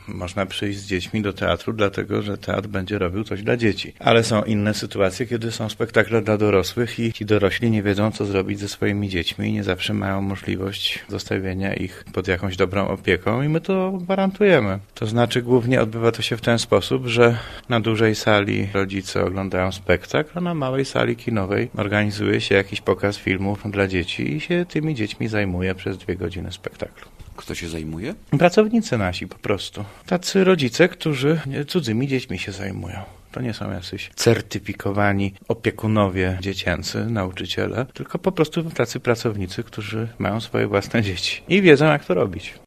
można przyjść z dziećmi do teatru, dlatego że teatr będzie robił coś dla dzieci. Ale są inne sytuacje, kiedy są spektakle dla dorosłych i ci dorośli nie wiedzą, co zrobić ze swoimi dziećmi i nie zawsze mają możliwość zostawienia ich pod jakąś dobrą opieką i my to gwarantujemy. To znaczy głównie odbywa to się w ten sposób, że na dużej sali rodzice oglądają spektakl, a na małej sali kinowej organizuje się jakiś pokaz filmów dla dzieci i się tymi dziećmi zajmuje przez 2 godziny spektaklu. Kto się zajmuje? Pracownicy nasi po prostu. Tacy rodzice, którzy cudzymi dziećmi się zajmują. To nie są jacyś certyfikowani opiekunowie dziecięcy, nauczyciele, tylko po prostu tacy pracownicy, którzy mają swoje własne dzieci i wiedzą, jak to robić.